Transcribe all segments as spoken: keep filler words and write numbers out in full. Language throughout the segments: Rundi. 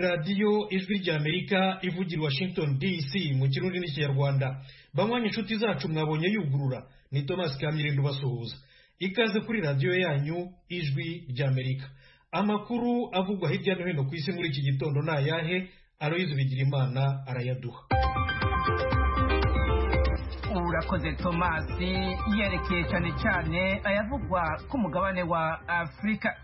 radiyo ijwi ry'Amerika ivugira Washington D C mu kirundi n'ikinyarwanda. Bamwanya inshuti zacu mwabonye yugurura ni Thomas Kamirindo basuhuza. Ikaze kuri radiyo yanyu ijwi ry'Amerika. Amakuru avugwa hirya no hino ku isi muri iki gitondo na yahe Aloyize Bigirimana arayaduha. Urakoze Thomas, yerekeye cyane cyane ayavugwa ku mugabane wa Afrika.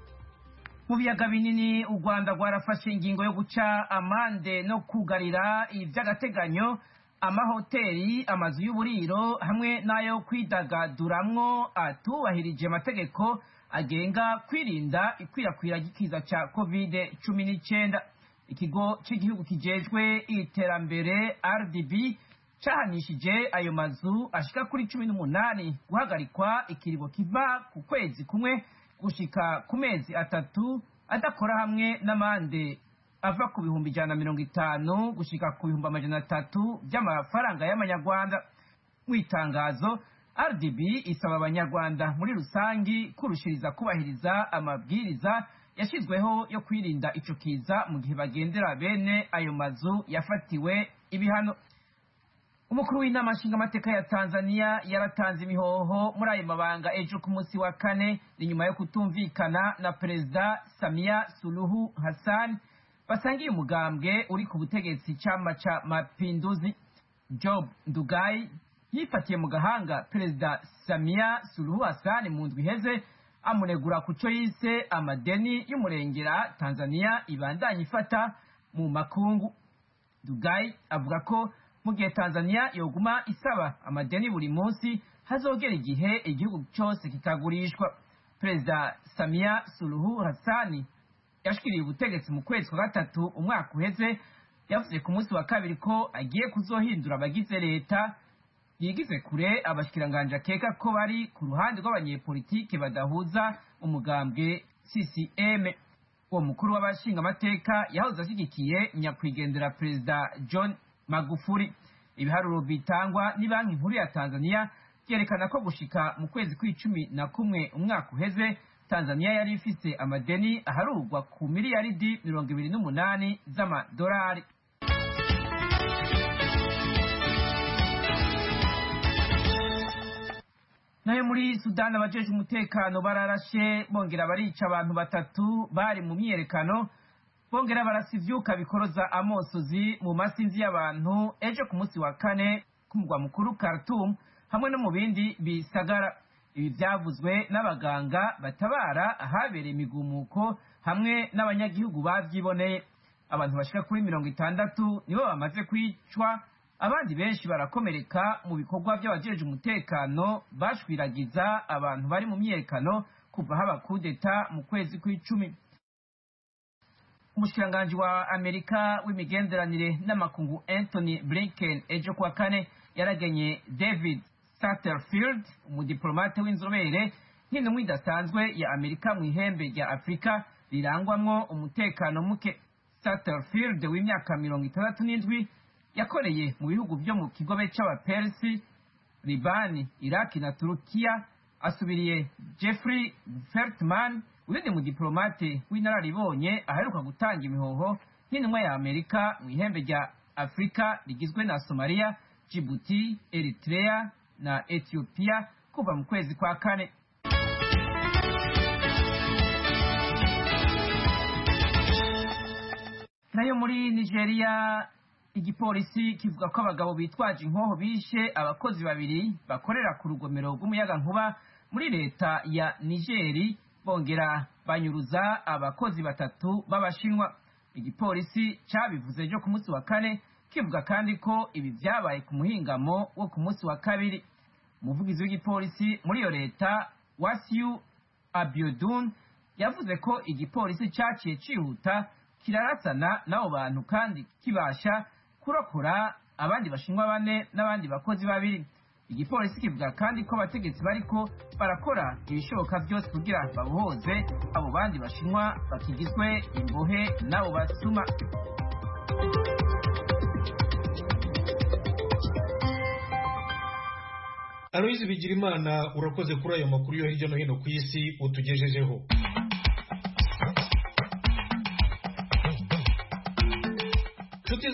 Mu biyaga binini u Rwanda rwarafashe ingingo yo guca amande no kugarira iby'agateganyo amahoteli, amazu y'uburiro hamwe n'ayo kwidagaduramwo atubahirije amategeko agenga kwirinda ikwirakwira ry'ikiza cya covid cumi n'icyenda. Ikigo cy'igihugu kijejwe iterambere R D B cyahanishije ayo mazu ashika kuri cumi n'umunani guhagarikwa ikiribo kiva ku kwezi kumwe gushika ku mezi atatu adakora hamwe n'amande ava ku bihumbi ijana na mirongo itanu gushika ku bihumbi amajana atatu by'amafaranga y'amanyarwanda. Mu itangazo R D B isaba abanyarwanda muri rusangi kurushiriza kubahiriza amabwiriza yashyizweho yo kwirinda ico kiza mu gihe bagendera bene ayo mazu yafatiwe ibihano. Umukuru w'inama nshingamateka ya Tanzania yaratanze imihoho muri ayo mabanga ejo ku munsi wa kane ni nyuma yo kutumvikana na Perezida Samia Suluhu Hassan basangiye umugambwe uri ku butegetsi Chama cha Mapinduzi. Job Ndugai yifatiye mu gahanga Perezida Samia Suluhu Hassan mu ndwi iheze amunegura kuco yise amadeni y'umurengera Tanzania ibandanye ifata mu makungu. Ndugai avuga ko mu gihe Tanzania yoguma isaba amadeni buri munsi hazogera igihe igihugu cyose kikagurishwa. Perezida Samia Suluhu Hassan yashikiriye ubutegetsi mu kwezi kwa gatatu umwaka uheze, yavuze ku munsi wa kabiri ko agiye kuzohindura abagize leta yigize kure abashikiranganje akeka ko bari ku ruhande rw'abanyepolitike badahuza umugambwe C C M. Uwo mukuru w'abashinga amateka yahoze ashyigikiye nyakwigendera Perezida John Magufuli. Ibiharuro bitangwa ni banki nkuru ya Tanzania byerekana ko gushika mu kwezi kw'icumi na kumwe umwaka uheze Tanzania yari ifise amadeni aharurwa ku miliyaridi mirongo ibiri n'umunani z'amadolari. Nayo muri Sudan abajeje umutekano bararashe bongera barica abantu batatu bari mu myiyerekano, bongera barasivyuka bikoroza amosozi mu masinzi y'abantu ejo ku munsi wa kane ku mugwa mukuru Khartoum hamwe no mu bindi bisagara. Ibi byavuzwe n'abaganga batabara ahabereye imigumuko hamwe n'abanyagihugu bavyiboneye. Abantu bashika kuri mirongo itandatu nibo bamaze kwicwa, abandi benshi barakomereka mu bikorwa by'abajeje umutekano bashwiragiza abantu bari mu myiyerekano kuva haba kudeta mu kwezi kw'icumi. Umushikiranganji wa Amerika w'imigenderanire n'amakungu Anthony Blinken ejo kwa kane yaragenye David Satterfield, umudiplomate w'inzobere nk'intumwa idasanzwe ya Amerika mu ihembe rya Afrika rirangwamwo umutekano muke. Satterfield w'imyaka mirongo itandatu n'indwi yakoreye mu bihugu byo mu kigobe c'abapersi, Libani, Iraki na Turukiya. Asubiriye Jeffrey Feltman, uyundi mu diplomate w'inararibonye aheruka gutanga imihoho nk'intumwa ya Amerika mu ihembe rya Afrika rigizwe na Somalia, Djibouti, Eritrea na Ethiopia kuva mu kwezi kwa kane. Nayo muri Nigeria igipolisi kivuga ko abagabo bitwaje inkoho bishe abakozi babiri bakorera ku rugomero rw'umuyaga nkuba muri leta ya Nigeri, bongera banyuruza abakozi batatu b'Abashinwa. Igipolisi cabivuze ejo ku munsi wa kane kivuga kandi ko ibi vyabaye ku muhingamo wo ku munsi wa kabiri. Umuvugizi w'igipolisi muri iyo leta Wasiu Abiodun yavuze ko igipolisi caciye cihuta kirarasana n'abo bantu kandi kibasha kurokora abandi Bashinwa bane n'abandi bakozi babiri. Igipolisi kivuga kandi ko abategetsi bariko barakora ibishoboka byose kugira babohoze abo bandi Bashinwa bakigizwe imbohe n'abo basuma. Aloyize Bigirimana urakoze kuri ayo makuru yo hirya no hino ku isi utugejejeho.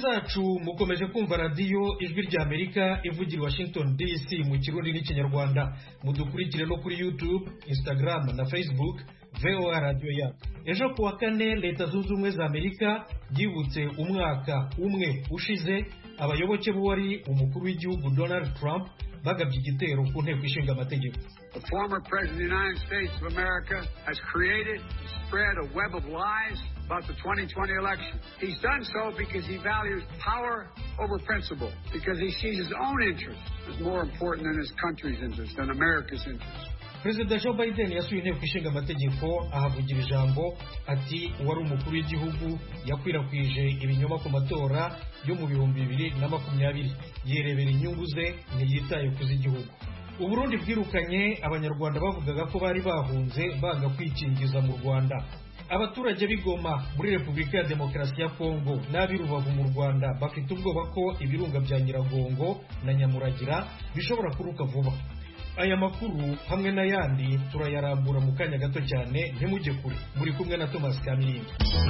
zacu mukomeje kumva radiyo ijwi rya Amerika ivugira Washington D C mu kirundi n'ikinyarwanda. Mudukurikire no kuri YouTube, Instagram na Facebook V O A Radio ya. Ejo kuwa kane Leta Zunze Ubumwe za Amerika yibutse umwaka umwe ushize abayoboke b'uwari umukuru w'igihugu Donald Trump bagabye igitero ku nteko ishinga amategeko. The former president of the United States of America has created and spread a web of lies about the twenty twenty election. He's done so because he values power over principle, because he sees his own interest as more important than his country's interest, than America's interest. Perezida Joe Biden yasuye inteko ishinga amategeko ahavugira ijambo ati uwari umukuru w'igihugu yakwirakwije ibinyoma ku matora yo mu bihumbi bibiri na makumyabiri yerebera inyungu ze ntiyitaye ku z'igihugu. Uburundi bwirukanye abanyarwanda bavugaga ko bari bahunze banga kwikingiza mu Rwanda. Abaturage b'Igoma muri Repubulika ya Demokarasi ya Kongo n'ab'i Rubavu mu Rwanda bafite ubwoba ko ibirunga bya Nyiragongo na Nyamuragira bishobora kuruka vuba. Aya makuru hamwe n'ayandi turayarambura mu kanya gato cyane, ntimujye kure. Muri kumwe na Thomas Kamilindi.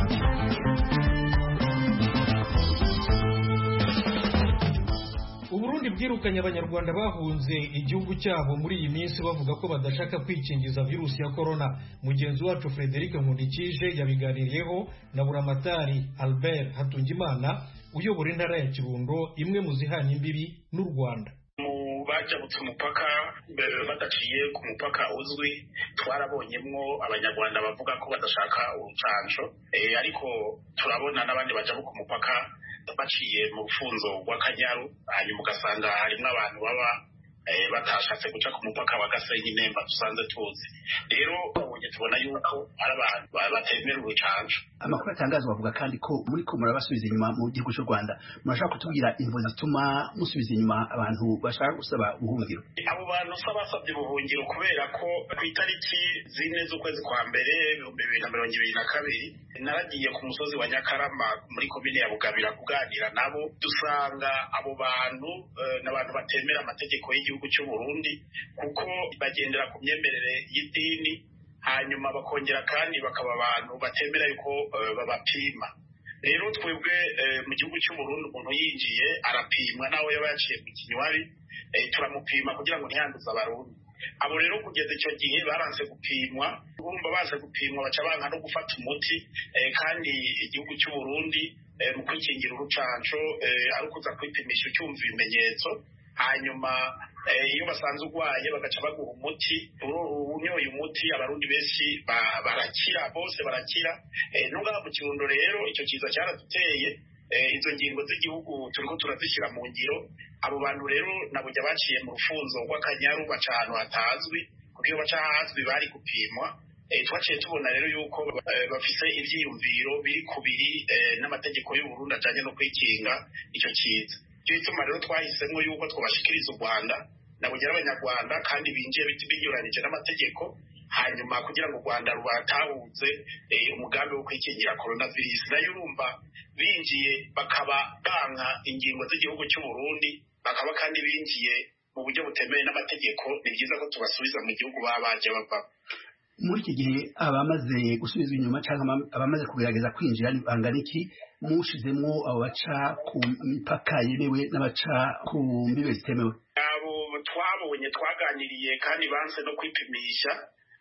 Uburundi bwirukanye abanyarwanda bahunze igihugu cyabo muri iyi minsi bavuga ko badashaka kwikingiza virusi ya corona. Mugenzi wacu Frederic Nkundikije yabiganiriyeho na Buramatari Albert Hatungimana uyobora intara ya Kirundo, imwe mu zihana imbibi n'u Rwanda. Bajabutse umupaka badaciye ku mupaka uzwi, twarabonyemwo abanyarwanda bavuga ko badashaka urucanco, e, ariko turabona n'abandi bajabuka umupaka baciye mu bufunzo bw'Akanyaru, hanyuma ugasanga harimwo abantu baba batashatse guca ku mupaka wa Gasenyi Nemba dusanze tuzi. Rero ubonye tubona yuko ari abantu batemera urucanco. Amakuru atangazwa bavuga kandi ko muri ko murabasubiza inyuma mu gihugu cy'u Rwanda. Murashaka kutubwira imvo zituma musubiza inyuma abantu bashaka gusaba ubuhungiro? Abo bantu sabasabye ubuhungiro kubera ko ku itariki zine z'ukwezi kwa mbere ibihumbi bibiri na mirongo ibiri na kabiri naragiye ku musozi wa Nyakarama muri komine ya Bugabira kuganira nabo, dusanga abo bantu n'abantu batemera amategeko y'igihugu cy'u Burundi kuko bagendera ku myemerere y'idini, hanyuma bakongera kandi bakaba abantu batemera yuko babapima. Rero twebwe mu gihugu cy'u Burundi umuntu yinjiye arapimwa nawe yaba yaciye ku kinywabi, turamupima kugira ngo ntiyanduze abarundi. Abo rero kugeza icyo gihe baranse gupimwa, urumva baze gupimwa baca banka no gufata umuti, kandi igihugu cy'u Burundi mu kwikingira urucanco ari ukuza kwipimisha ucyumva ibimenyetso, hanyuma iyo basanze urwaye bagaca baguha umuti. Unyoye umuti abarundi benshi barakira, bose barakira. N'ubwa mu Kirundo rero icyo kiza cyaraduteye, izo ngingo z'igihugu turiko turazishyira mu ngiro. Abo bantu rero nabujya baciye mu rufunzo rw'Akanyaru baca ahantu hatazwi, kuko iyo baca ahazwi bari gupimwa. Twaciye tubona rero yuko bafise ivyiyumviro biri kubiri n'amategeko y'u Burundi ajanye no kwikinga icyo kiza. Cyo ituma rero twahisemo yuko twabashikiriza u Rwanda nabugera abanyarwanda kandi binjiye binyuranije n'amategeko, hanyuma kugira ngo u Rwanda rubatahuze umugambi wo kwikingira coronavirus. Nayo urumva binjiye bakaba banka ingingo z'igihugu cy'u Burundi, bakaba kandi binjiye mu buryo butemewe n'amategeko, ni byiza ko tubasubiza mu gihugu baba baje bava. Muri iki gihe abamaze gusubizwa inyuma cyangwa abamaze kugerageza kwinjira bangana iki? Mushizemwo abo baca ku mipaka yemewe n'abaca ku mbibe zitemewe? Abo twabonye twaganiriye kandi banse no kwipimisha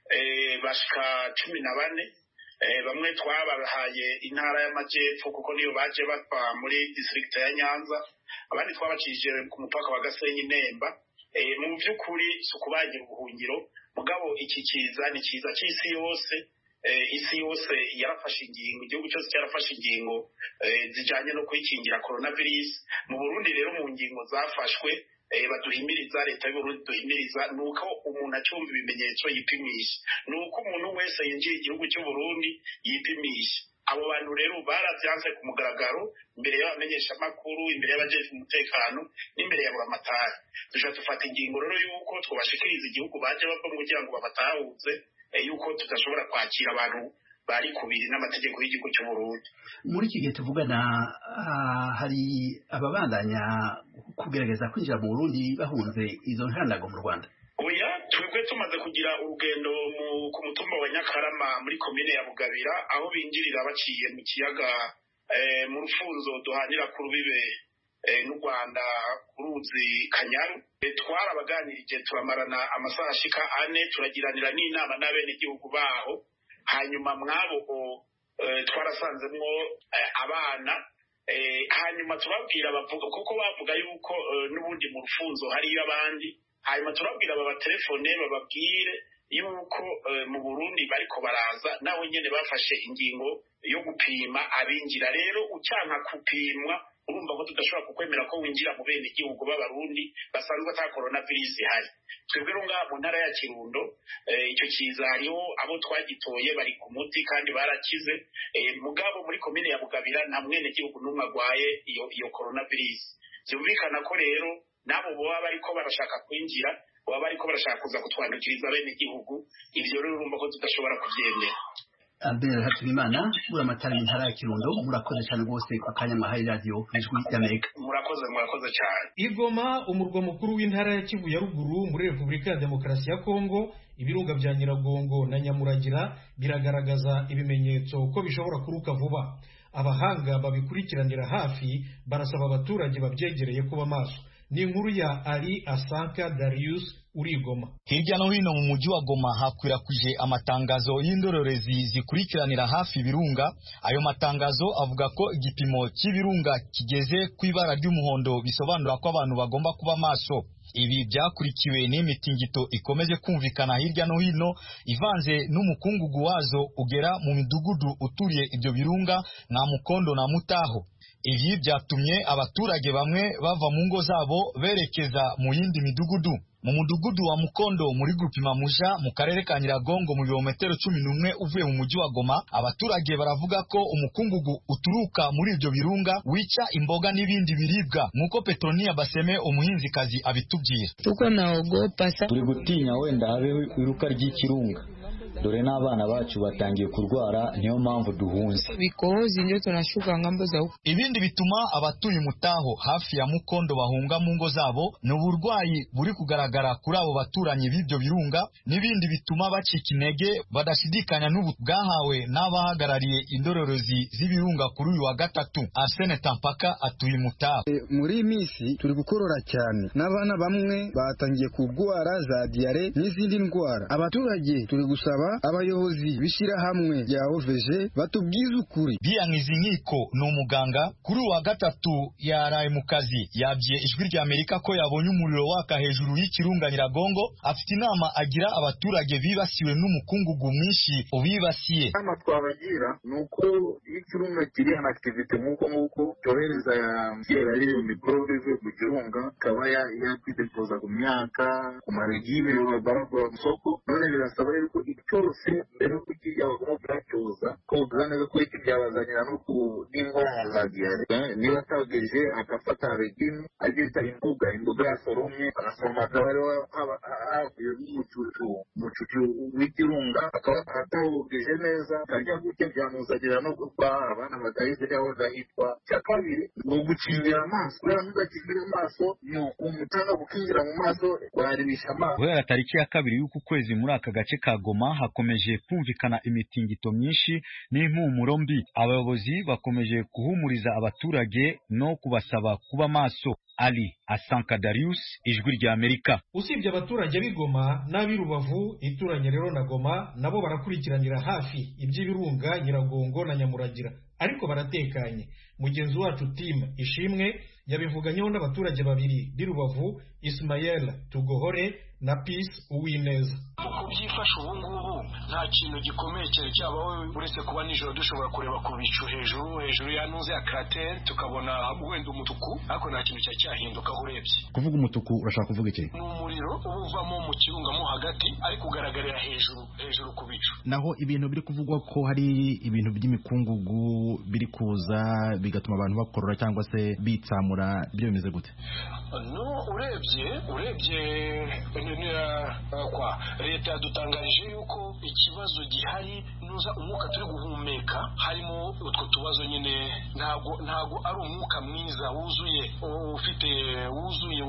bashika cumi na bane. Bamwe twabahaye intara y'Amajepfo kuko niyo baje bava muri district ya Nyanza, abandi twabacishije ku mupaka wa Gasenyi Nemba. Mu by'ukuri sukubagira ubuhungiro, mugabo iki kiza ni kiza cy'isi yose. Isi yose yarafashe ingingo, igihugu cyose cyarafashe ingingo zijanye no kwikingira coronavirus. Mu Burundi rero mu ngingo zafashwe baduhimiriza, leta y'u Burundi duhimiriza nuko umuntu acumva ibimenyetso yipimisha, nuko umuntu wese yinjiye igihugu cy'u Burundi yipimisha. Abo bantu rero baravyanse ku mugaragaro imbere y'abamenyesha makuru, imbere y'abajejwe umutekano n'imbere ya Buramatari. Dushaka dufata ingingo rero yuko twabashikiriza igihugu baje bava kugira ngo babatahuze yuko tudashobora kwakira abantu bari kubiri n'amategeko y'igihugu cy'u Burundi. Muri iki gihe tuvugana hari ababandanya kugerageza kwinjira mu Burundi bahunze izo ntandago mu Rwanda? Oya, twebwe tumaze kugira urugendo ku mutumba wa Nyakarama muri komine ya Bugabira, aho binjirira baciye mu kiyaga mu rufunzo duhanira ku rubibe n'u Rwanda ku ruzi Kanyaru twarabaganirije turamarana amasaha ashika ane turagiranira n'inama n'abenegihugu baho hanyuma mwabo twarasanzemwo abana hanyuma turabwira bavuga kuko bavuga yuko n'ubundi mu rufunzo hariyo abandi hanyuma turabwira babatelefone bababwire yuko mu Burundi bariko baraza nawe nyene bafashe ingingo yo gupima abinjira rero ucyanka kupimwa urumva ko tudashobora kukwemera ko winjira mu bene igihugu b'abarundi basanzwe ata coronavirus ihari twebwe runga mu ntara ya Kirundo icyo kiza hariho abo twagitoye bari ku muti kandi barakize mugabo muri komine ya Bugabira nta mwene gihugu n'umwe agwaye iyo iyo coronavirus byumvikana ko rero nabo boba bariko barashaka kwinjira baba bariko barashaka kuza kutwandukiriza bene igihugu ivyo rero urumva ko tudashobora kuvyemera. Albert Hatubimana buramatari mu ntara ya Kirundo murakoze cyane rwose ku kanya mahaye radio Ijwi ry'Amerika. Murakoze murakoze cyane. Igoma umurwa mukuru w'intara ya Kivu ya ruguru muri Repubulika ya Demokarasi ya Kongo ibirunga bya Nyiragongo na Nyamuragira biragaragaza ibimenyetso ko bishobora kuruka vuba. Abahanga babikurikiranira hafi barasaba abaturage babyegereye kuba maso. Ni inkuru ya Ali Asanka Darius urigoma. Hirya no hino mu mujyi wa Goma hakwirakwije amatangazo y'indorerezi zikurikiranira hafi ibirunga. Ayo matangazo avuga ko igipimo cy'ibirunga kigeze ku ibara ry'umuhondo bisobanura ko abantu bagomba kuba maso. Ibi byakurikiwe n'imitingito ikomeje kumvikana hirya no hino ivanze n'umukungugu wazo ugera mu midugudu uturiye ibyo birunga nka Mukondo na Mutaho. Ibi byatumye abaturage bamwe bava mu ngo zabo berekeza mu yindi midugudu. Mu mudugudu wa Mukondo muri Grupima Muja mu karere ka Nyiragongo mu birometero cumi n'umwe uvuye mu mujyi wa Goma, abaturage baravuga ko umukungugu uturuka muri ibyo birunga wica imboga n'ibindi biribwa nkuko Petronia Baseme umuhinzikazi abitubwira. Tuko naogopa sa turi gutinya wenda habe iruka ry'ikirunga. Dore n'abana bacu batangiye kurwara niyo mpamvu duhunze. Bikozi ndio tunashuka ngambo za huko. Ibindi bituma abatuye Mutaho hafi ya Mukondo bahunga mu ngo zabo no burwayi buri kugaragara kuri abo baturanyi b'ibyo birunga n'ibindi bituma bacika intege badashidikanya n'ubu bwahawe n'abahagarariye indorerezi z'ibirunga kuri uyu wa gatatu. Arsene Tampaka atuye Mutaho. E, muri misi turi gukorora cyane n'abana bamwe batangiye kurwara za diare n'izindi ndwara. Abaturage turi gusaba abayobozi bishira hamwe ya O V G batubwiza ukuri. Biyangizi nkiko no muganga kuri wa gatatu yaraye mu kazi yabye Ijwi ry'Amerika ko yabonye umuriro waka hejuru y'ikirunga Nyiragongo. Afite inama agira abaturage bibasiwe n'umukungugu mwinshi ubibasiye. Ama twabagira nuko ikirunga kiri ana activity nkuko nkuko cyohereza ya kera rero microbe mu kirunga kaba ya yakwidepoza ku myaka ku marigime barabara musoko none birasaba yuko cyose mbere ko kijya bagomba kuratoza ko bwaneze ko iki byabazanira no ku n'ingoma za diare niba atageje akafata regime agita imbuga imbuga ya soromye arasoma kabari aba avuye mu cucu mu cucu w'ikirunga akaba atageje neza kajya gute byamuzagira no kuba abana batayize yaho zahitwa cyakabiri no gucindira amaso kubera mudakimbira amaso no umutanga gukingira mu maso baribisha amaso. Guhera tariki ya kabiri y'uku kwezi muri aka gace ka Goma hakomeje kumvikana imitingito myinshi n'impumuro mbi. Abayobozi bakomeje guhumuriza abaturage no kubasaba kuba maso. Ali Asanka Darius Ijwi ry'Amerika. Usibye abaturage b'Igoma n'abirubavu ituranye rero na Goma nabo barakurikiranira hafi iby'ibirunga Nyiragongo na Nyamuragira ariko baratekanye. Mugenzi wacu Tim Ishimwe yabivuganyeho n'abaturage babiri b'irubavu Ismael Tugohore na Peace Uwineza. Uko byifashe ubu ngubu nta kintu gikomeye cyane cyabaho uretse kuba nijoro dushobora kureba ku bicu hejuru hejuru ya nuze ya crater tukabona wenda umutuku ariko nta kintu cya cyahinduka urebye. Kuvuga umutuku urashaka kuvuga iki? Ni umuriro ubuvamo mu kirunga mo hagati ariko ugaragarira hejuru hejuru ku bicu. Naho ibintu biri kuvugwa ko hari ibintu by'imikungugu biri kuza bigatuma abantu bakorora cyangwa se bitsamura byo bimeze gute? No urebye urebye kwa leta yadutangarije yuko ikibazo gihari nuza umwuka turi guhumeka harimo utwo tubazo nyine ntago ntago ari umwuka mwiza wuzuye ufite wuzuye wuzuye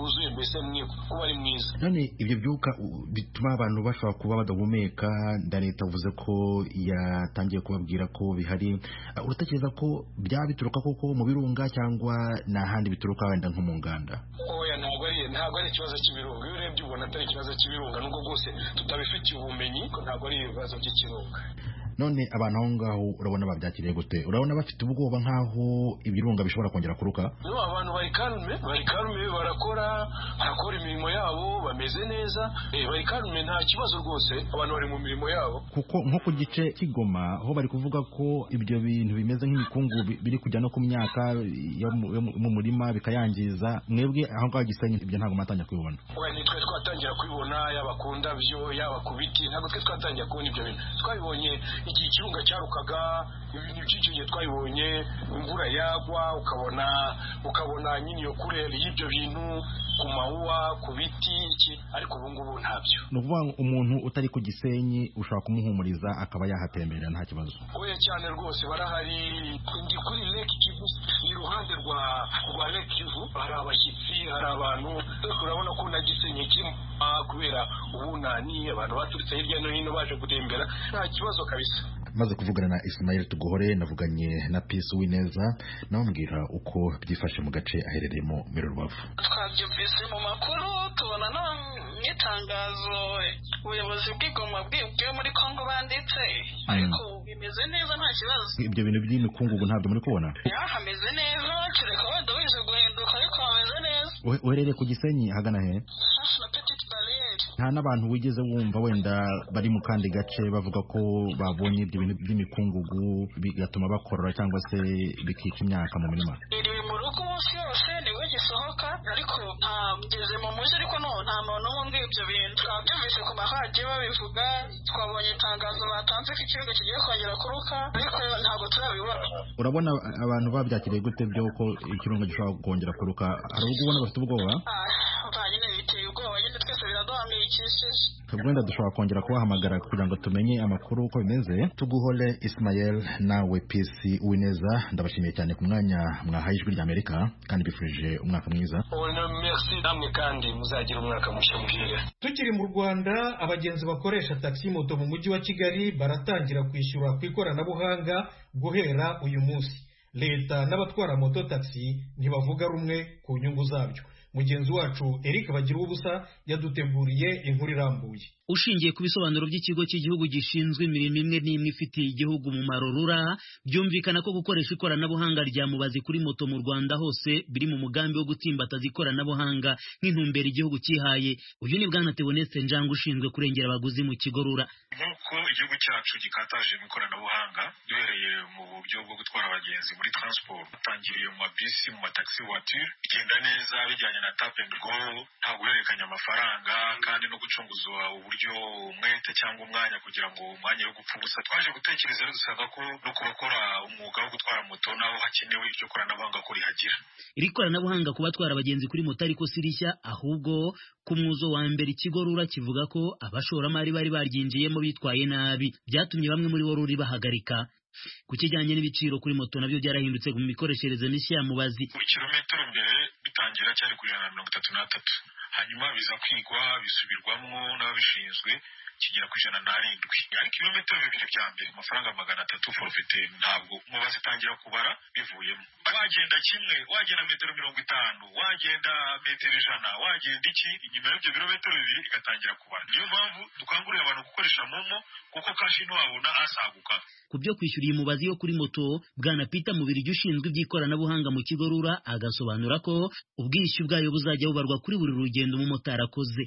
mbese kuba ari mwiza. None ibyo byuka bituma abantu bashobora kuba badahumeka, nda leta uvuze ko yatangiye kubabwira ko bihari, uratekereza ko byaba bituruka koko mu birunga cyangwa n'ahandi bituruka wenda nko mu nganda? Oya, ntabwo ari ntabwo ari ikibazo cy'ibirunga. Iyo urebye ubona atari ikibazo cy'ibirunga, nubwo rwose tutabifitiye ubumenyi, ntabwo ari ibibazo by'ikirunga. None abantu aho ngaho urabona babyakiriye gute? Urabona bafite ubwoba nk'aho ibirunga bishobora kongera kuruka? No, abantu bari karume bari karume barakora barakora imirimo yabo, bameze neza, eh bari karume, nta kibazo rwose, abantu bari mu mirimo yabo. Kuko nko ku gice cy'Igoma aho bari kuvuga ko ibyo bintu bimeze nk'ibikungu biri kujya no ku myaka yo mu murima bikayangiza, mwebwe aho ngaho Gisenyi ibyo ntabwo matanya kubibona? Oya, nitwe twatangira kubibona, yaba ku ndabyo yaba ku biti, ntabwo twe twatangira kubona ibyo bintu. Twabibonye igihe ikirunga cyarukaga, ibintu byinshi gihe twabibonye, imvura yagwa ukabona ukabona nyine yo kurera y'ibyo bintu ku mawuwa ku biti iki, ariko ubu ngubu ntabyo. Ni ukuvuga umuntu utari ku Gisenyi ushobora kumuhumuriza akaba yahatembera nta kibazo? Oya cyane rwose, barahari. Ndi kuri Lake Kivu, ni ruhande rwa rwa Lake Kivu, hari abashyitsi, hari abantu, urabona ko na Gisenyi kirimo kubera ubunani, abantu baturutse hirya no hino baje gutembera, nta kibazo kabisa. Maze kuvugana na Ismael Tugore, navuganye na Peace Uwineza, namubwira uko byifashe mu gace aherereyemo muri Rubavu. Twabyumvise mu makuru, tubona no n'itangazo ubuyobozi bw'Igoma bw'ibyo muri Kongo banditse, ariko bimeze neza nta kibazo. Ibyo bintu by'imikungugu ntabyo muri kubona? Ya, hameze neza, kireka wenda wize guhinduka, ariko hameze neza. Uherereye ku Gisenyi hagana he? Hafi na Petite Barriere. Nta n'abantu wigeze wumva wenda bari mu kandi gace bavuga ko babonye ibyo bintu by'imikungugu bigatuma bakorora cyangwa se bikica imyaka mu mirima? Iri mu rugo umunsi yose niwe gisohoka, ariko nta mugeze mu muji, ariko no nta muntu wumva ibyo bintu. Twabyumvise ku maradiyo babivuga, twabonye itangazo batanze ko ikirunga kigiye kongera kuruka, ariko ntabwo turabibona. Urabona abantu babyakiriye gute byo ko ikirunga gishobora kongera kuruka? Hari ubwo ubona bafite ubwoba? Ah, nyine biteye ubwoba, nyine twese biraduhangayikishije. Wenda dushobora kongera kubahamagara kugira ngo tumenye amakuru uko bimeze. Tuguhole Ismael nawe Peace Uwineza, ndabashimiye cyane ku mwanya mwahaye Ijwi ry'Amerika kandi bifurije umwaka mwiza. Ona merci namwe kandi muzagira umwaka mushya muhire. Tukiri mu Rwanda, abagenzi bakoresha taxi moto mu mujyi wa Kigali baratangira kwishyura ku ikoranabuhanga guhera uyu munsi. Leta n'abatwara moto taxi ntibavuga rumwe ku nyungu zabyo. Mugenzi wacu Eric Bagira ubusa yaduteguriye inkuru irambuye. Ushingiye ku bisobanuro by'ikigo cy'igihugu gishinzwe imirimo imwe n'imwe ifitiye igihugu mu marorura, byumvikana ko gukoresha ikoranabuhanga rya mubazi kuri moto mu Rwanda hose biri mu mugambi wo gutsimbataza ikoranabuhanga nk'intumbero igihugu cyihaye. Uyu ni Bwana Tebonetse Njanga ushinzwe kurengera abaguzi mu Kigorora. Nk'uko igihugu cyacu gikataje mu ikoranabuhanga duhereye mu buryo bwo gutwara abagenzi muri transport, batangiriye mu mabisi, mu mataxi voiture, bigenda neza bijyanye na tap and go, nta guhererekanya amafaranga kandi no gucunguzwa uburyo umwete cyangwa umwanya kugira ngo umwanya wo gupfa ubusa. Twaje gutekereza rero dusanga ko no kubakora umwuga wo gutwara moto naho hakenewe iryo koranabuhanga ko rihagira. Iri koranabuhanga ku batwara abagenzi kuri moto ariko si rishya, ahubwo ku mwuzo wa mbere Ikigorora kivuga ko abashoramari bari baryinjiyemo bitwaye nabi, byatumye bamwe muri bo ruri bahagarika. Ku kijyanye n'ibiciro kuri moto nabyo byarahindutse mu mikoreshereze mishya ya mubazi. Buri kilometero mbere bitangira cyari ku ijana na mirongo itatu n'atatu, hanyuma biza kwigwa bisubirwamo n'ababishinzwe kigera ku ijana n'arindwi, ariko ibirometero bibiri bya mbere amafaranga magana atatu forfait, ntabwo mubazi itangira kubara bivuyemo. Wagenda kimwe, wagenda metero mirongo itanu, wagenda metero ijana, wagenda iki, inyuma y'ibyo birometero bibiri igatangira kubara. Niyo mpamvu dukangurira abantu gukoresha momo kuko kashi ntiwabona asaguka. Ku byo kwishyura iyi mubazi yo kuri moto, Bwana Peter Mubirigi ushinzwe iby'ikoranabuhanga mu Kigorora agasobanura ko ubwishyu bwayo buzajya bubarwa kuri buri rugendo umumotari akoze.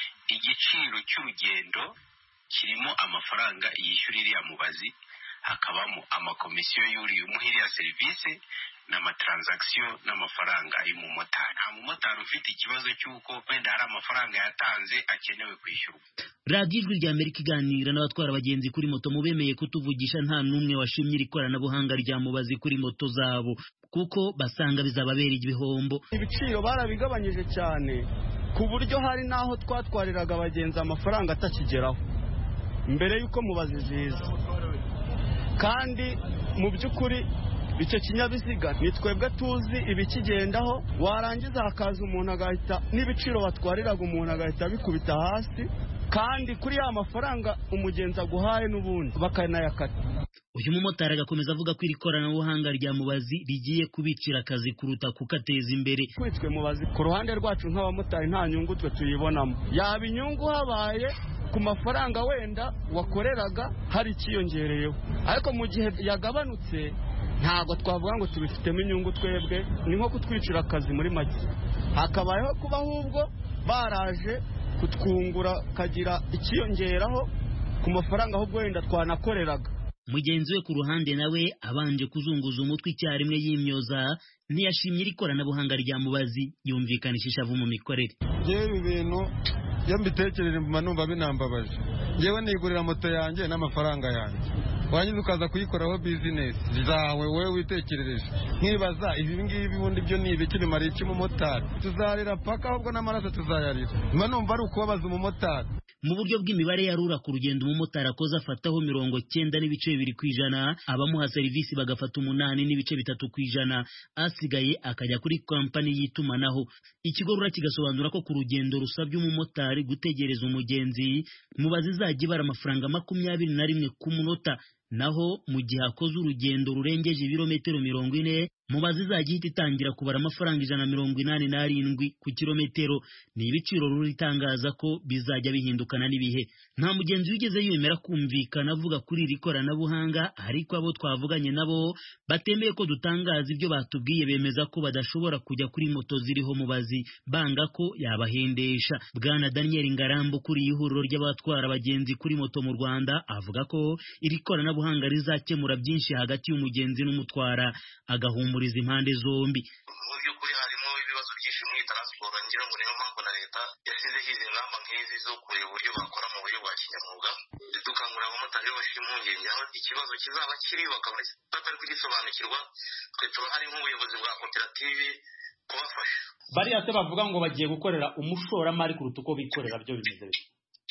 Igiciro cy'urugendo kirimo amafaranga yishyura iriya mubazi, hakabamo amakomisiyo y'uriye umuha iriya serivisi n'amatransaction n'amafaranga y'umumotari. Nta mumotari ufite ikibazo cy'uko wenda hari amafaranga yatanze akenewe kwishyurwa. Radio Ijwi ry'Amerika iganira n'abatwara abagenzi kuri moto mubemeye kutuvugisha nta n'umwe washimye iri koranabuhanga rya mubazi kuri moto zabo kuko basanga bizababera igihombo. Ibiciro barabigabanyije cyane ku buryo hari naho twatwariraga abagenzi amafaranga atakigeraho mbere yuko mubazi ziza, kandi mu by'ukuri icyo kinyabiziga ni twebwe tuzi ibikigendaho, warangiza hakaza umuntu agahita n'ibiciro batwariraga umuntu agahita bikubita hasi, kandi kuri ya mafaranga umugenzi aguhaye n'ubundi bakanayakata. Uyu mumotari agakomeza avuga ko iri koranabuhanga rya Mubazi rigiye kubicira akazi kuruta kukateza imbere. Kwitwe Mubazi ku ruhande rwacu nk'abamotari nta nyungu twe tuyibonamo, yaba inyungu habaye ku mafaranga wenda wakoreraga hari ikiyongereyeho, ariko mu gihe yagabanutse ntabwo twavuga ngo tubifitemo inyungu twebwe, ni nko kutwicira akazi muri make. Hakabayeho kuba ahubwo baraje kutwungura kagira ikiyongeraho ku mafaranga ahubwo wenda twanakoreraga. Mugenzi we ku ruhande nawe abanje kuzunguza umutwe icyarimwe y'imyoza, ntiyashimye iri koranabuhanga rya Mubazi, yumvikanisha ishavu mu mikorere. Yewe ibintu iyo mbitekereje mbuma numva binambabaje. Yewe nigurira moto yanjye n'amafaranga yanjye, wangize ukaza kuyikoraho business zawe wewe witekerereje, nkibaza ibi ngibi bundi byo ni ibiki bimara iki umumotari? Tuzarira paka ahubwo n'amaraso tuzayarira. Mba numva ari ukubabaza umumotari. Mu buryo bw'imibare ya rura ku rugendo umumotari akoze afataho mirongo cyenda n'ibice bibiri ku ijana, abamuha serivisi bagafata umunani n'ibice bitatu ku ijana, asigaye akajya kuri kampani y'itumanaho. Ikigo rura kigasobanura ko ku rugendo rusabye umumotari gutegereza umugenzi, Mubazi izajya ibara amafaranga makumyabiri na rimwe ku munota, naho mu gihe akoze urugendo rurengeje ibirometero mirongo ine, Mubazi izajya ihita itangira kubara amafaranga ijana mirongo inani n'arindwi ku kilometero. Ni ibiciro ruritangaza ko bizajya bihindukana n'ibihe. Nta mugenzi wigeze yemera kumvikana avuga kuri iri koranabuhanga, ariko abo twavuganye nabo batemeye ko dutangaza ibyo batubwiye, bemeza ko badashobora kujya kuri moto ziriho Mubazi, banga ko yabahendesha. Bwana Daniel Ngarambo kuri ihuriro ry'abatwara abagenzi kuri moto mu Rwanda avuga ko iri koranabuhanga rizakemura byinshi hagati y'umugenzi n'umutwara, agahumuriza impande zombi. Mu by'ukuri harimo ibibazo byinshi muri transport, ngira ngo niyo mpamvu na leta yashyizeho izi ngamba nk'izi zo kureba uburyo bakora mu buryo bwa kinyamwuga, dukangurira abamotari bafite impungenge aho ikibazo kizaba kiri bakabona batari kugisobanukirwa, twe turahari nk'ubuyobozi bwa koperative kubafasha. Bariya se bavuga ngo bagiye gukorera umushoramari kuruta uko bikorera, byo bimeze bite?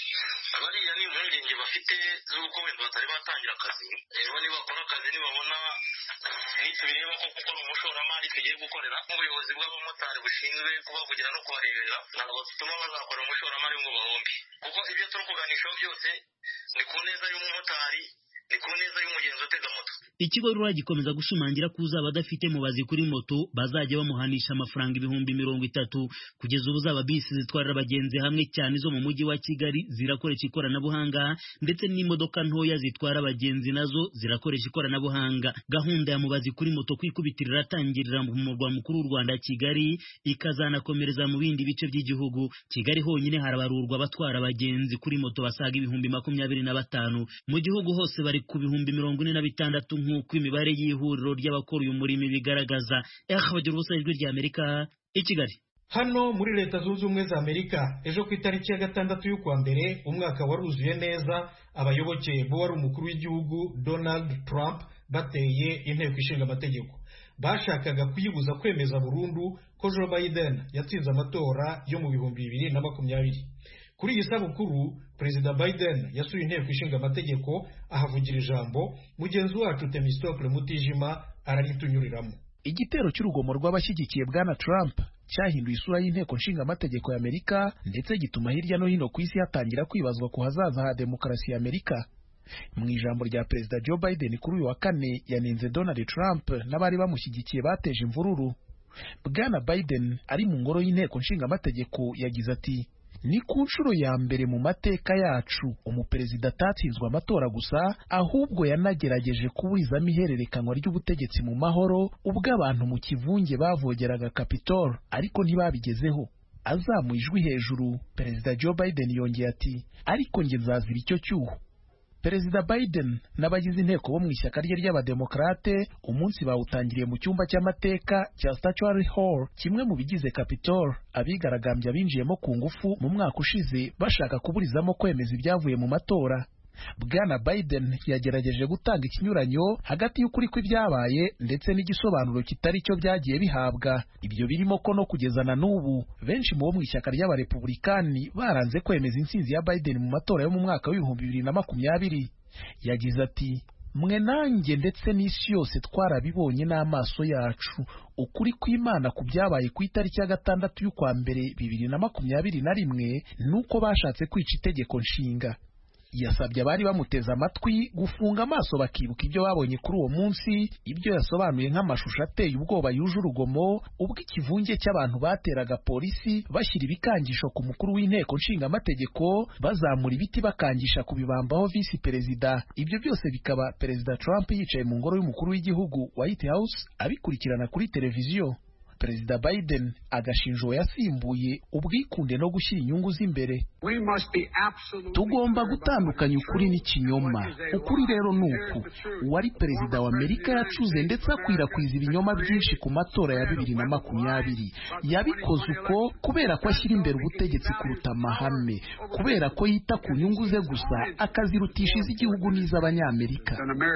Bariya ni impungenge bafite z'uko wenda batari batangira akazi, rero nibakora akazi nibabona nitubireba ko kuko umushoramari tugiye gukorera, nk'ubuyobozi bw'abamotari bushinzwe kubavugira no kubarebera, ntabwo tutuma bazakora umushoramari ngo bahombe, kuko ibyo turi kuganishaho byose ni ku neza y'umumotari, ni ku neza y'umugenzi utega moto. Ikigo rura gikomeza gushimangira ko uzaba adafite Mubazi kuri moto bazajya bamuhanisha amafaranga ibihumbi mirongo itatu. Kugeza ubu zaba bisi zitwarira abagenzi hamwe cyane zo mu mujyi wa Kigali zirakoresha ikoranabuhanga, ndetse n'imodoka ntoya zitwara abagenzi nazo zirakoresha ikoranabuhanga. Gahunda ya Mubazi kuri moto kwikubitirira atangirira mu murwa mukuru w'u Rwanda Kigali, ikazanakomereza mu bindi bice by'igihugu. Kigali honyine harabarurwa abatwara abagenzi kuri moto basaga ibihumbi makumyabiri na batanu. Mu gihugu hose bari ku bihumbi mirongo ine na bitandatu nk'uko imibare y'ihuriro ry'abakora uyu murimo bigaragaza. Bagira ubusa ijwi rya Amerika i Kigali. Hano muri Leta Zunze Ubumwe za Amerika ejo ku itariki ya gatandatu y'ukwa mbere umwaka waruzuye neza, abayoboke bo wari umukuru w'igihugu Donald Trump bateye inteko ishinga amategeko. Bashakaga kuyibuza kwemeza burundu ko Joe Biden yatsinze amatora yo mu bihumbi bibiri na makumyabiri. Kuri iyi sabukuru Perezida Biden yasuye inteko ishinga amategeko ahavugira ijambo, mugenzi wacu Temistokle Mutijima araritunyuriramo. Igitero cy'urugomo rw'abashyigikiye Bwana Trump cyahinduye isura y'inteko nshinga amategeko ya Amerika, ndetse gituma hirya no hino ku isi hatangira kwibazwa ku hazaza ha demokarasi ya Amerika. Mu ijambo rya Perezida Joe Biden kuri uyu wa kane yanenze Donald Trump n'abari bamushyigikiye bateje imvururu. Bwana Biden ari mu ngoro y'inteko nshinga amategeko yagize ati: ni ku nshuro ya mbere mu mateka yacu umuperezida atatsinzwe amatora gusa, ahubwo yanagerageje kuburizamo ihererekanwa ry'ubutegetsi mu mahoro, ubwo abantu mu kivunge bavogeraga Capitol ariko ntibabigezeho. Azamuye ijwi hejuru, Perezida Joe Biden yongeye ati: ariko nge nzazira icyo cyuho. Perezida Biden n'abagize inteko bo mu ishyaka rye ry'abademokarate umunsi bawutangiriye mu cyumba cy'amateka cya Statuary Hall, kimwe mu bigize Capitol, abigaragambya binjiyemo ku ngufu mu mwaka ushize bashaka kuburizamo kwemeza ibyavuye mu matora. Bwana Biden yagerageje gutanga ikinyuranyo hagati y'ukuri kw'ibyabaye ndetse n'igisobanuro kitari cyo byagiye bihabwa. Ibyo birimo ko no kugezana n'ubu benshi mu bo mu ishyaka ry'abarepublikani baranze kwemeza intsinzi ya Biden mu matora yo mu mwaka w'ibihumbi bibiri na makumyabiri. Yagize ati: mwe nanjye ndetse n'isi yose twarabibonye n'amaso yacu ukuri kw'Imana ku byabaye ku itariki ya gatandatu y'ukwa mbere bibiri na makumyabiri na rimwe nuko bashatse kwica itegeko nshinga. Yasabye abari bamuteze amatwi gufunga amaso bakibuka ibyo babonye kuri uwo munsi, ibyo yasobanuye nk'amashusho ateye ubwoba yuje urugomo ubwo ikivunge cy'abantu bateraga polisi bashyira ibikangisho ku mukuru w'inteko nshingamategeko, bazamura ibiti bakangisha kubibambaho visi perezida. Ibyo byose bikaba Perezida Trump yicaye mu ngoro y'umukuru w'igihugu White House abikurikirana kuri televiziyo. Perezida Biden agashinja uwo yasimbuye ubwikunde no gushyira inyungu z'imbere. Tugomba gutandukanya ukuri n'ikinyoma. Ukuri rero ni uku: uwari perezida wa Amerika yacuze ndetse akwirakwiza ibinyoma byinshi ku matora ya bibiri na makumyabiri. Yabikoze uko kubera ko ashyira imbere ubutegetsi kuruta amahame, kubera ko yita ku nyungu ze gusa akazirutisha iz'igihugu n'iz'Abanyamerika.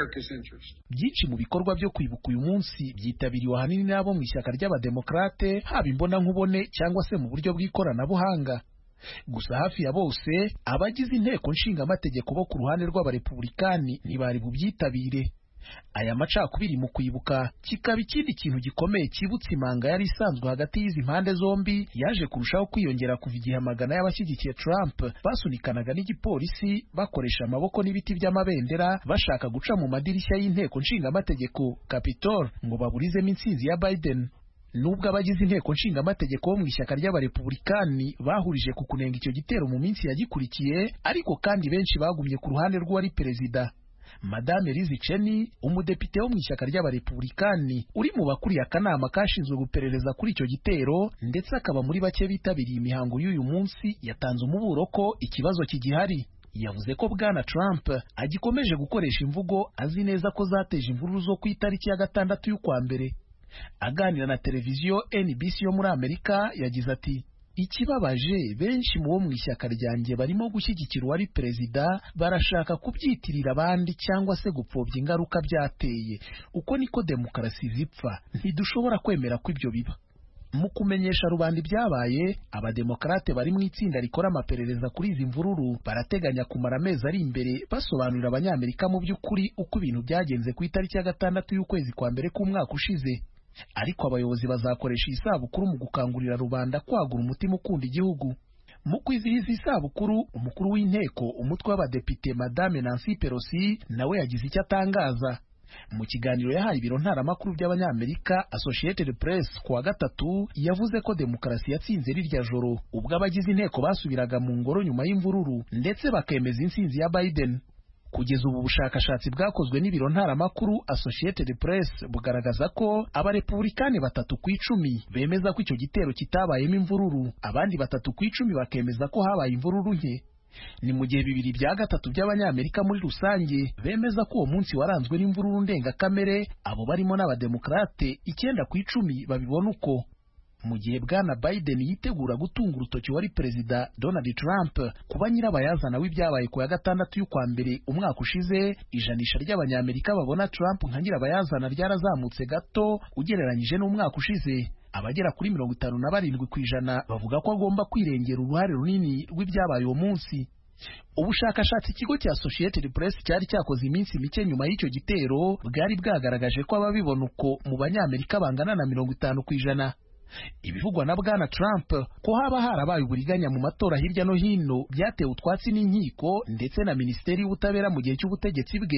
Byinshi mu bikorwa byo kwibuka uyu munsi byitabiriwe ahanini n'abo mu ishyaka ry'Abademokrate, haba imbona nkubone cyangwa se mu buryo bw'ikoranabuhanga. Gusa hafi ya bose abagize inteko nshingamategeko bo ku ruhande rw'Abarepublikani ntibari bubyitabire. Aya macakubiri mu kwibuka kikaba ikindi kintu gikomeye kibutsa imanga yari isanzwe hagati y'izi mpande zombi, yaje kurushaho kwiyongera kuva igihe amagana y'abashyigikiye Trump basunikanaga n'igipolisi bakoresha amaboko n'ibiti by'amabendera bashaka guca mu madirishya y'inteko nshingamategeko Capitol ngo baburizemo intsinzi ya Biden. Nubwo abagize inteko nshingamategeko bo mu ishyaka ry'Abarepublikani bahurije ku kunenga icyo gitero mu minsi yagikurikiye, ariko kandi benshi bagumye ku ruhande rw'uwari perezida. Madame Liz Cheney, umudepite wo mu ishyaka ry'Abarepublikani uri mu bakuriye akanama kashinzwe guperereza kuri icyo gitero ndetse akaba muri bake bitabiriye imihango y'uyu munsi, yatanze umuburo ko ikibazo kigihari. Yavuze ko Bwana Trump agikomeje gukoresha imvugo azi neza ko zateje imvururu zo ku itariki ya gatandatu y'ukwa mbere. Aganira na televiziyo N B C yo muri Amerika yagize ati: ikibabaje, benshi mu bo mu ishyaka ryanjye barimo gushyigikira uwari perezida, barashaka kubyitirira abandi cyangwa se gupfobya ingaruka byateye. Uko niko demokarasi zipfa, ntidushobora kwemera ko ibyo biba. Mu kumenyesha rubanda ibyabaye, Abademokrate bari mu itsinda rikora amaperereza kuri izi mvururu barateganya kumara amezi ari imbere basobanurira Abanyamerika mu by'ukuri uko ibintu byagenze ku itariki ya gatandatu y'ukwezi kwa mbere k'umwaka ushize. Ariko abayobozi bazakoresha isabukuru mu gukangurira rubanda kwagura umutima ukunda igihugu. Mu kwizihiza isabukuru, umukuru w'inteko umutwe w'abadepite Madame Nancy Pelosi nawe yagize icyo atangaza. Mu kiganiro yahaye ibiro ntaramakuru by'Abanyamerika Associated Press kuwa gatatu, yavuze ko demokarasi yatsinze rirya joro ubwo abagize inteko basubiraga mu ngoro nyuma y'imvururu ndetse bakemeza intsinzi ya Biden. Kugeza ubu bushakashatsi bwakozwe n'ibiro ntaramakuru Associated Press bugaragaza ko Abarepublikani batatu ku icumi bemeza ko icyo gitero kitabayemo imvururu, abandi batatu ku icumi bakemeza ko habaye imvururu nke. Ni mu gihe bibiri bya gatatu by'Abanyamerika muri rusange bemeza ko uwo munsi waranzwe n'imvururu ndengakamere, abo barimo n'Abademokrate icyenda ku icumi babibona uko. Mu gihe Bwana Biden yitegura gutunga urutoki wari perezida Donald Trump kuba nyirabayazana w'ibyabaye ku ya gatandatu y'ukwa mbere umwaka ushize, ijanisha ry'Abanyamerika babona Trump nka nyirabayazana ryarazamutse gato ugereranyije n'umwaka ushize. Abagera kuri mirongo itanu na barindwi ku ijana bavuga ko agomba kwirengera uruhare runini rw'ibyabaye uwo munsi. Ubushakashatsi ikigo cya Associated Press cyari cyakoze iminsi mike nyuma y'icyo gitero bwari bwagaragaje ko ababibona uko mu Banyamerika bangana na mirongo itanu ku ijana. Ibivugwa na Bwana Trump ko haba harabaye uburiganya mu matora hirya no hino byatewe utwatsi n'inkiko ndetse na Minisiteri y'Ubutabera mu gihe cy'ubutegetsi bwe.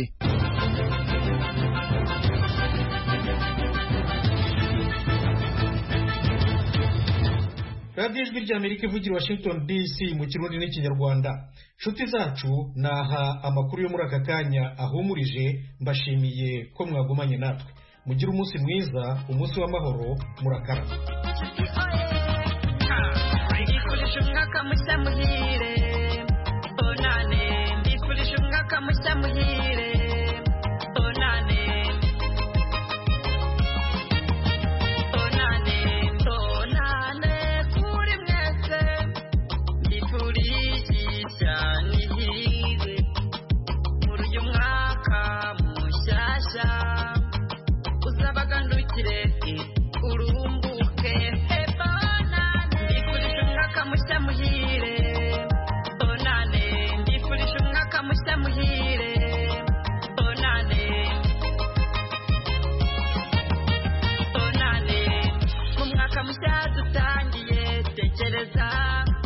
radiyo ijwi ry'Amerika ivugira Washington D C mu Kirundi n'Ikinyarwanda. Nshuti zacu, naha amakuru yo muri aka kanya ahumurije, mbashimiye ko mwagumanye natwe. Mugire umunsi mwiza, umunsi w'amahoro, murakarama. Ndikurisha umwaka mushya muhire, onane. Ndikurisha umwaka mushya muhire, onane. Onane, onane kuri mwese, ndikurisha nihire muri uyu mwaka mushyashya. Urumbuke, ebona, ndikurisha umwaka mushya muhire.